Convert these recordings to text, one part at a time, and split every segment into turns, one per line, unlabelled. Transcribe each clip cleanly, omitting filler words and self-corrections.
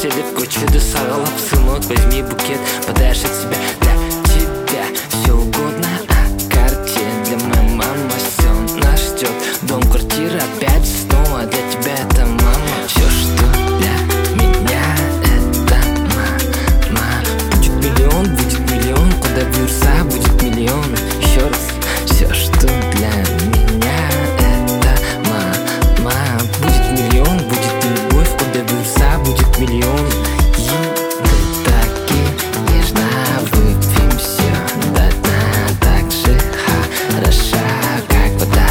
легко чудо сорвала. Сынок, возьми букет, подаришь от себя. Для тебя все угодно, а карте для моей мамы. Все нас ждет, дом, квартира, опять снова для тебя это мама. Все, что для меня это мама. Будет миллион, куда вирса будет миллион. Еще раз, все, что для меня это мама. Будет миллион, будет любовь, куда вирса будет миллион. Ты таки нежно, выпьем все до дна. Так же хороша, как вода.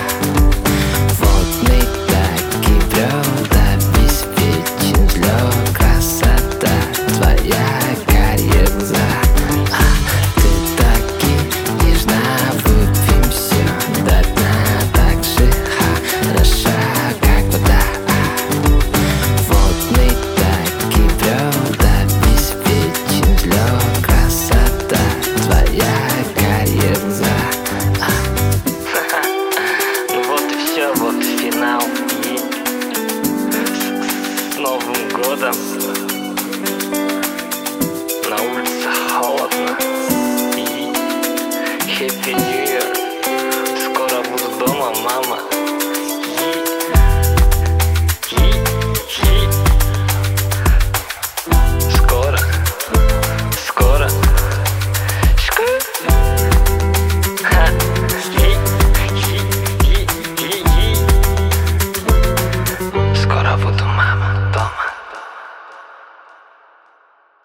Водный так и врет, обеспечен взлет. Красота твоя карие глаза. Ты таки нежна, выпьем все до дна. Так же хороша, как вода. Водный так и врет, обеспечен взлет. Красота твоя карие глаза. Ну вот и все, вот финал. И с Новым годом!